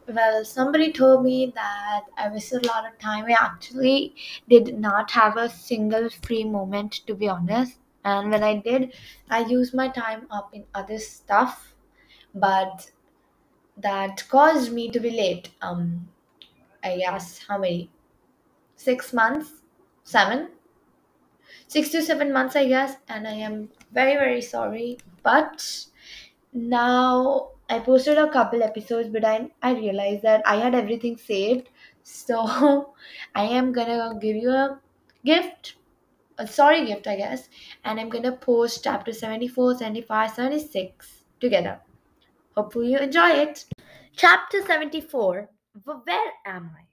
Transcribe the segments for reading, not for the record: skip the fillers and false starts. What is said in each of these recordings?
Well, somebody told me that I wasted a lot of time. I actually did not have a single free moment, to be honest. And when I did, I used my time up in other stuff, but that caused me to be late. I guess how many? 6 months? 7? 6 to 7 months, I guess. And I am very, very sorry. But now I posted a couple episodes, but I realized that I had everything saved. So I am gonna give you a gift, a sorry gift, I guess. And I'm gonna post chapter 74, 75, 76 together. Hopefully you enjoy it. Chapter 74. Where am I?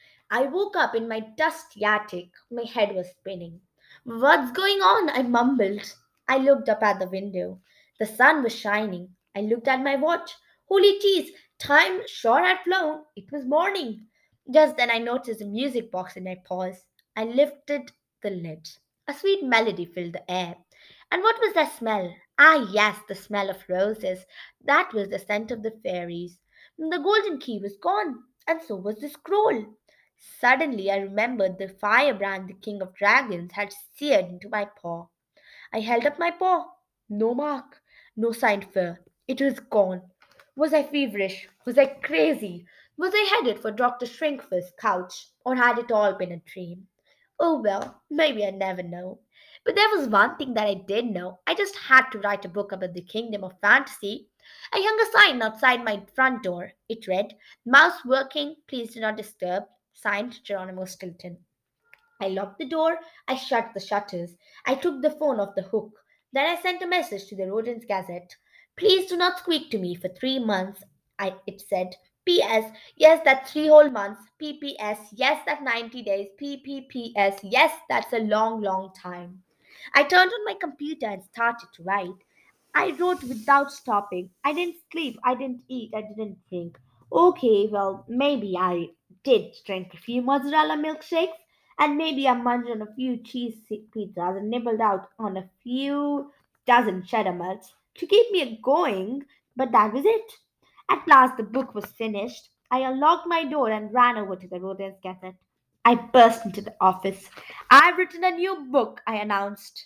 I woke up in my dusty attic. My head was spinning. What's going on? I mumbled. I looked up at the window. The sun was shining. I looked at my watch. Holy cheese! Time sure had flown. It was morning. Just then I noticed a music box in my paws. I lifted the lid. A sweet melody filled the air. And what was that smell? Ah, yes, the smell of roses. That was the scent of the fairies. The golden key was gone, and so was the scroll. Suddenly, I remembered the firebrand the king of dragons had seared into my paw. I held up my paw. No mark, no sign of fear. It was gone. Was I feverish? Was I crazy? Was I headed for Dr. Shrinkfur's couch? Or had it all been a dream? Oh well, maybe I never know. But there was one thing that I did know. I just had to write a book about the kingdom of fantasy. I hung a sign outside my front door. It read, Mouse working, please do not disturb. Signed Geronimo Stilton. I locked the door, I shut the shutters, I took the phone off the hook. Then I sent a message to the Rodents Gazette. Please do not squeak to me for 3 months, it said. P.S. Yes, that's 3 whole months. P.P.S. Yes, that's 90 days. P.P.P.S. Yes, that's a long, long time. I turned on my computer and started to write. I wrote without stopping. I didn't sleep, I didn't eat, I didn't drink. Okay, well, maybe I did drink a few mozzarella milkshakes, and maybe I munched on a few cheese pizzas and nibbled out on a few dozen cheddar melts to keep me going, but that was it. At last, the book was finished. I unlocked my door and ran over to the Rodents Gazette. I burst into the office. I've written a new book, I announced.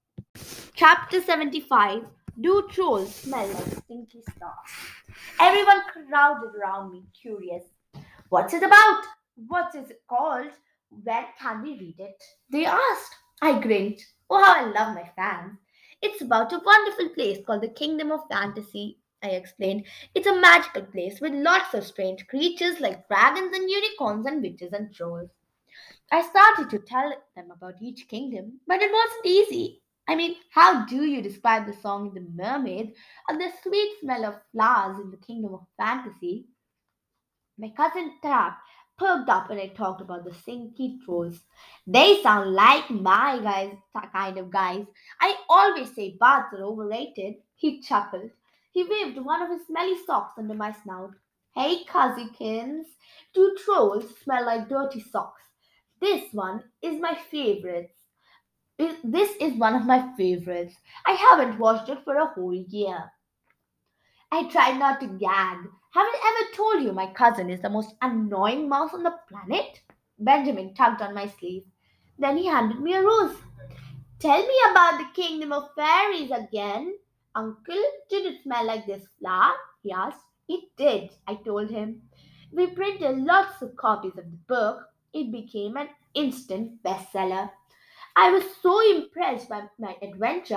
Chapter 75. Do trolls smell like stinky stars? Everyone crowded around me, curious. What's it about? What is it called? Where can we read it? They asked. I grinned. Oh, how I love my fans. It's about a wonderful place called the Kingdom of Fantasy, I explained. It's a magical place with lots of strange creatures like dragons and unicorns and witches and trolls. I started to tell them about each kingdom, but it wasn't easy. I mean, how do you describe the song The Mermaid or the sweet smell of flowers in the kingdom of fantasy? My cousin Trap perked up when I talked about the Sinky trolls. They sound like my guys, kind of guys. I always say baths are overrated. He chuckled. He waved one of his smelly socks under my snout. Hey, cousykins, do trolls smell like dirty socks? This one is my favorite. This is one of my favorites. I haven't watched it for a whole year. I tried not to gag. Have I ever told you my cousin is the most annoying mouse on the planet? Benjamin tugged on my sleeve. Then he handed me a rose. Tell me about the kingdom of fairies again. Uncle, did it smell like this flower? He asked. It did, I told him. We printed lots of copies of the book. It became an instant bestseller. I was so impressed by my adventure.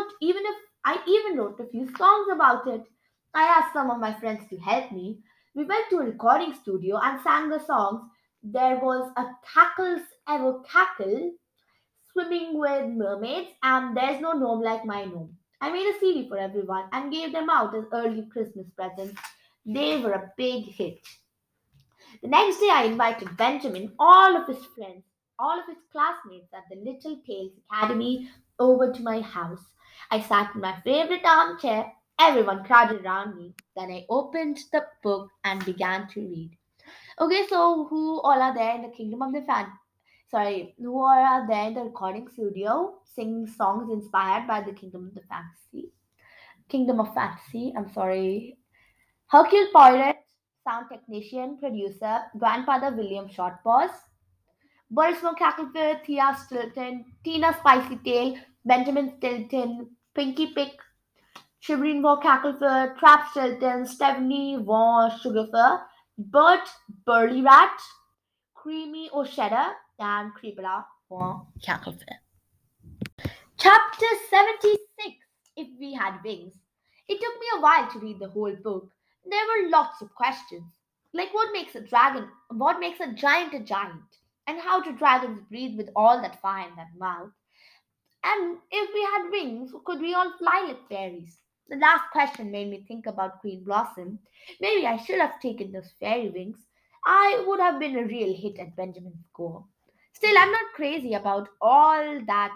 I even wrote a few songs about it. I asked some of my friends to help me. We went to a recording studio and sang the songs. There was a cackles ever cackle, swimming with mermaids, and there's no gnome like my gnome. I made a CD for everyone and gave them out as early Christmas presents. They were a big hit. The next day, I invited Benjamin, all of his friends, all of his classmates at the Little Tales Academy over to my house. I sat in my favorite armchair. Everyone crowded around me. Then I opened the book and began to read. Okay, so who all are there in the Kingdom of the Fan? Sorry, who all are there in the recording studio singing songs inspired by the Kingdom of the Fantasy? Kingdom of Fantasy. I'm sorry. Hercule Poirot, sound technician, producer, grandfather William Shortpaws, Burisma Cackleford, Thea Stilton, Tina Spicy Tail, Benjamin Stilton, Pinky Pick, Shivering War Cackleford, Trap Stilton, Stephanie War Sugarfur, Bert Burley Rat, Creamy O'Shedder, and Creepera War Cackleford. Chapter 76, If We Had Wings. It took me a while to read the whole book. There were lots of questions. Like what makes a giant, and how do dragons breathe with all that fire in their mouth? And if we had wings, could we all fly like fairies? The last question made me think about Queen Blossom. Maybe I should have taken those fairy wings. I would have been a real hit at Benjamin's Go. Still, I'm not crazy about all that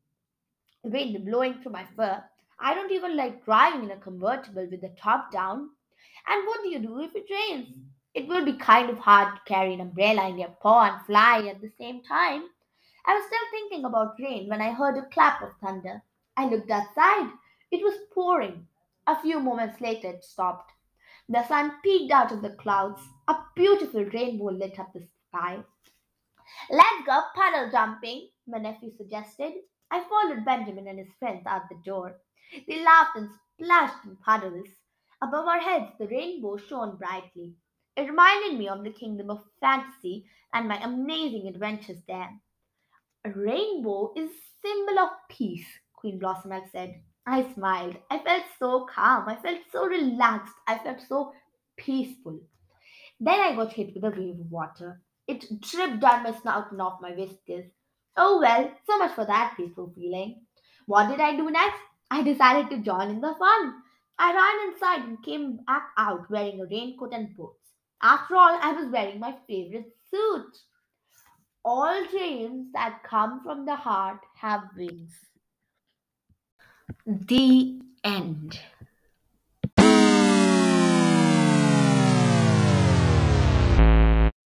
wind blowing through my fur. I don't even like driving in a convertible with the top down. And what do you do if it rains? It will be kind of hard to carry an umbrella in your paw and fly at the same time. I was still thinking about rain when I heard a clap of thunder. I looked outside. It was pouring. A few moments later, it stopped. The sun peeked out of the clouds. A beautiful rainbow lit up the sky. Let's go puddle jumping, my nephew suggested. I followed Benjamin and his friends out the door. They laughed and splashed in puddles. Above our heads, the rainbow shone brightly. It reminded me of the kingdom of fantasy and my amazing adventures there. A rainbow is a symbol of peace, Queen Blossom had said. I smiled. I felt so calm. I felt so relaxed. I felt so peaceful. Then I got hit with a wave of water. It dripped down my snout and off my whiskers. Oh well, so much for that peaceful feeling. What did I do next? I decided to join in the fun. I ran inside and came back out wearing a raincoat and boots. After all, I was wearing my favorite suit. All dreams that come from the heart have wings. The end.